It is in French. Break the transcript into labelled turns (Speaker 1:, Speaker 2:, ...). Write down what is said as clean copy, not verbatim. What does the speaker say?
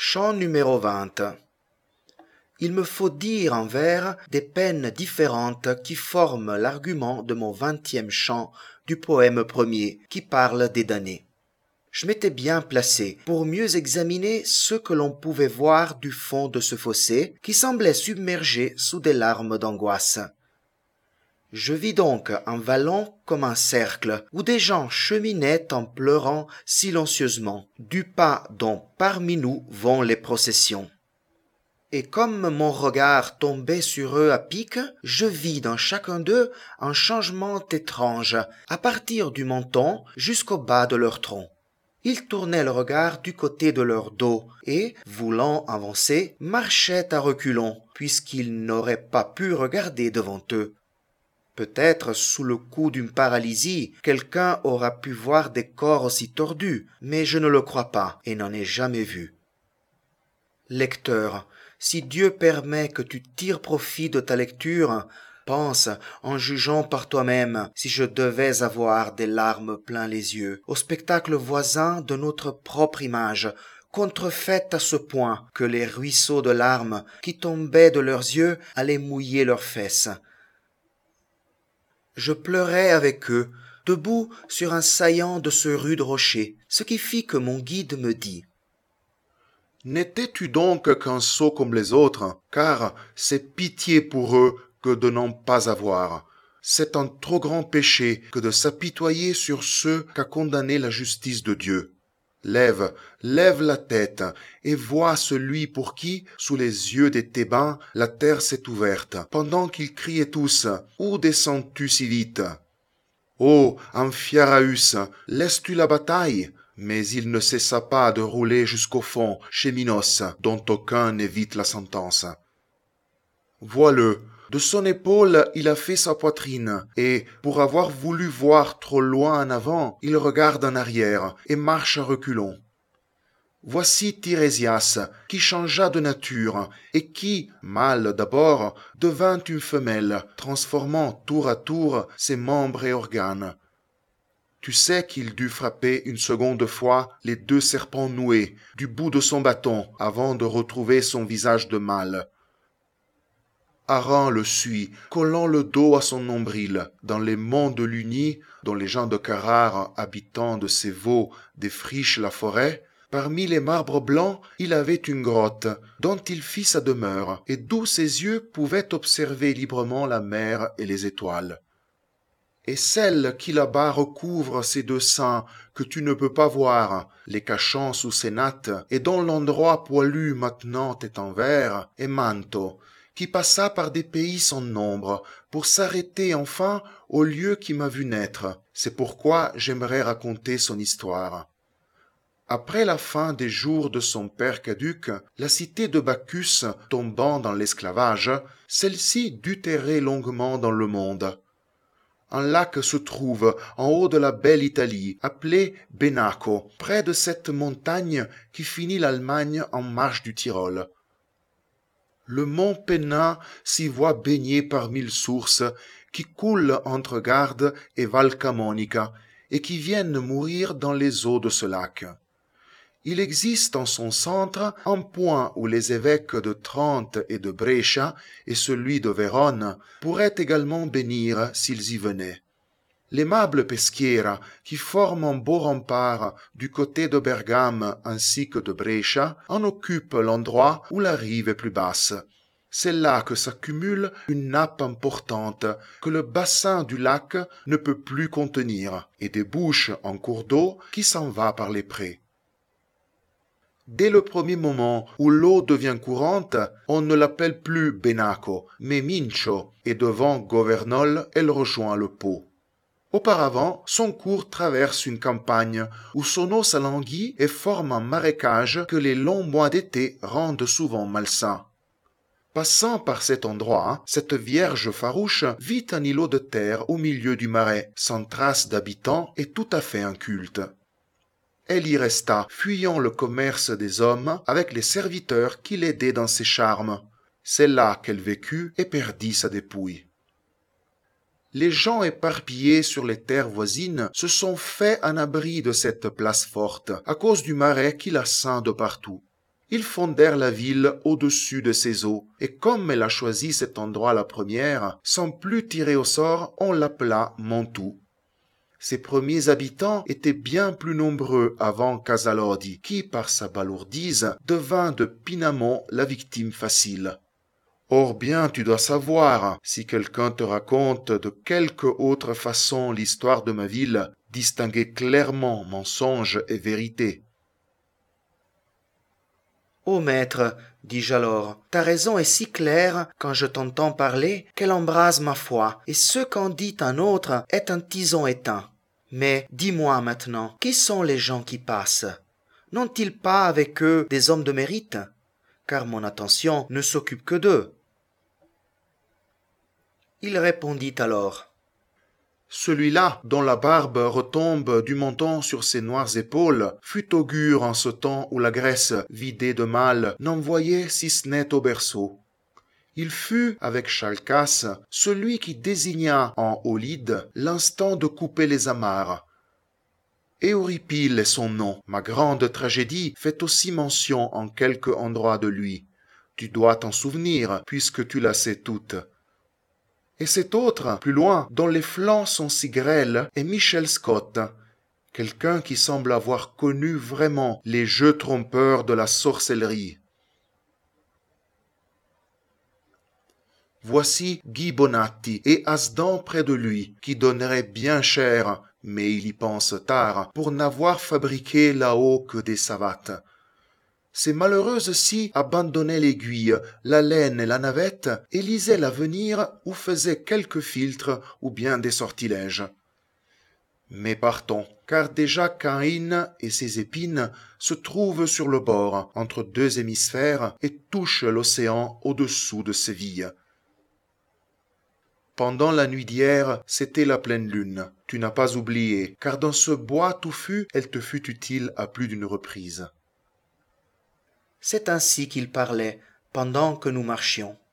Speaker 1: Chant numéro 20. Il me faut dire en vers des peines différentes qui forment l'argument de mon 20e chant du poème premier qui parle des damnés. Je m'étais bien placé pour mieux examiner ce que l'on pouvait voir du fond de ce fossé qui semblait submergé sous des larmes d'angoisse. Je vis donc un vallon comme un cercle où des gens cheminaient en pleurant silencieusement du pas dont parmi nous vont les processions. Et comme mon regard tombait sur eux à pic, je vis dans chacun d'eux un changement étrange, à partir du menton jusqu'au bas de leur tronc. Ils tournaient le regard du côté de leur dos et, voulant avancer, marchaient à reculons, puisqu'ils n'auraient pas pu regarder devant eux. Peut-être sous le coup d'une paralysie, quelqu'un aura pu voir des corps aussi tordus, mais je ne le crois pas et n'en ai jamais vu. Lecteur, si Dieu permet que tu tires profit de ta lecture, pense, en jugeant par toi-même, si je devais avoir des larmes plein les yeux, au spectacle voisin de notre propre image, contrefaite à ce point que les ruisseaux de larmes qui tombaient de leurs yeux allaient mouiller leurs fesses. Je pleurais avec eux, debout sur un saillant de ce rude rocher, ce qui fit que mon guide me dit
Speaker 2: « N'étais-tu donc qu'un sot comme les autres, car c'est pitié pour eux que de n'en pas avoir. C'est un trop grand péché que de s'apitoyer sur ceux qu'a condamné la justice de Dieu. Lève la tête et vois celui pour qui, sous les yeux des Thébains, la terre s'est ouverte, pendant qu'ils criaient tous « Où descends-tu si vite ?» Ô Amphiaraüs, laisses-tu la bataille? Mais il ne cessa pas de rouler jusqu'au fond, chez Minos, dont aucun n'évite la sentence. Vois-le, de son épaule il a fait sa poitrine, et, pour avoir voulu voir trop loin en avant, il regarde en arrière, et marche à reculons. Voici Tirésias, qui changea de nature, et qui, mâle d'abord, devint une femelle, transformant tour à tour ses membres et organes. Tu sais qu'il dut frapper une seconde fois les 2 serpents noués du bout de son bâton avant de retrouver son visage de mâle. Haran le suit, collant le dos à son nombril, dans les monts de l'Uni, dont les gens de Carar, habitants de ces veaux, défrichent la forêt. Parmi les marbres blancs, il avait une grotte, dont il fit sa demeure, et d'où ses yeux pouvaient observer librement la mer et les étoiles. Et celle qui là-bas recouvre ces 2 seins que tu ne peux pas voir, les cachant sous ses nattes, et dont l'endroit poilu maintenant est en verre, est Manto, qui passa par des pays sans nombre, pour s'arrêter enfin au lieu qui m'a vu naître. C'est pourquoi j'aimerais raconter son histoire. Après la fin des jours de son père caduc, la cité de Bacchus tombant dans l'esclavage, celle-ci dut errer longuement dans le monde. Un lac se trouve en haut de la belle Italie, appelé Benaco, près de cette montagne qui finit l'Allemagne en marge du Tyrol. Le mont Pennin s'y voit baigné par 1000 sources qui coulent entre Garde et Val Camonica et qui viennent mourir dans les eaux de ce lac. Il existe en son centre un point où les évêques de Trente et de Brescia et celui de Vérone pourraient également bénir s'ils y venaient. L'aimable Peschiera, qui forme un beau rempart du côté de Bergame ainsi que de Brescia, en occupe l'endroit où la rive est plus basse. C'est là que s'accumule une nappe importante que le bassin du lac ne peut plus contenir et débouche en cours d'eau qui s'en va par les prés. Dès le premier moment où l'eau devient courante, on ne l'appelle plus Benaco, mais Mincio, et devant Governol, elle rejoint le Pô. Auparavant, son cours traverse une campagne où son eau s'alanguit et forme un marécage que les longs mois d'été rendent souvent malsain. Passant par cet endroit, cette vierge farouche vit un îlot de terre au milieu du marais, sans trace d'habitants et tout à fait inculte. Elle y resta, fuyant le commerce des hommes avec les serviteurs qui l'aidaient dans ses charmes. C'est là qu'elle vécut et perdit sa dépouille. Les gens éparpillés sur les terres voisines se sont fait un abri de cette place forte, à cause du marais qui la ceint de partout. Ils fondèrent la ville au-dessus de ces eaux, et comme elle a choisi cet endroit la première, sans plus tirer au sort, on l'appela Mantoue. Ses premiers habitants étaient bien plus nombreux avant Casalodi, qui, par sa balourdise, devint de Pinamont la victime facile. Or bien tu dois savoir, si quelqu'un te raconte de quelque autre façon l'histoire de ma ville, distinguer clairement mensonge et vérité.
Speaker 1: Ô maître, dis-je alors, ta raison est si claire quand je t'entends parler qu'elle embrase ma foi, et ce qu'en dit un autre est un tison éteint. Mais dis-moi maintenant, qui sont les gens qui passent? N'ont-ils pas avec eux des hommes de mérite? Car mon attention ne s'occupe que d'eux. Il répondit alors.
Speaker 2: Celui-là, dont la barbe retombe du menton sur ses noires épaules, fut augure en ce temps où la Grèce, vidée de mal, n'envoyait si ce n'est au berceau. Il fut, avec Chalcas, celui qui désigna en Aulide l'instant de couper les amarres. Euripyle est son nom. Ma grande tragédie fait aussi mention en quelque endroit de lui. Tu dois t'en souvenir, puisque tu la sais toute. Et cet autre, plus loin, dont les flancs sont si grêles, est Michel Scott, quelqu'un qui semble avoir connu vraiment les jeux trompeurs de la sorcellerie. Voici Guy Bonatti et Asdan près de lui, qui donnerait bien cher, mais il y pense tard, pour n'avoir fabriqué là-haut que des savates. Ces malheureuses-ci abandonnaient l'aiguille, la laine et la navette, et lisaient l'avenir ou faisaient quelques filtres ou bien des sortilèges. Mais partons, car déjà Caïn et ses épines se trouvent sur le bord, entre deux hémisphères, et touchent l'océan au-dessous de Séville. Pendant la nuit d'hier, c'était la pleine lune. Tu n'as pas oublié, car dans ce bois touffu, elle te fut utile à plus d'une reprise.
Speaker 1: C'est ainsi qu'il parlait pendant que nous marchions.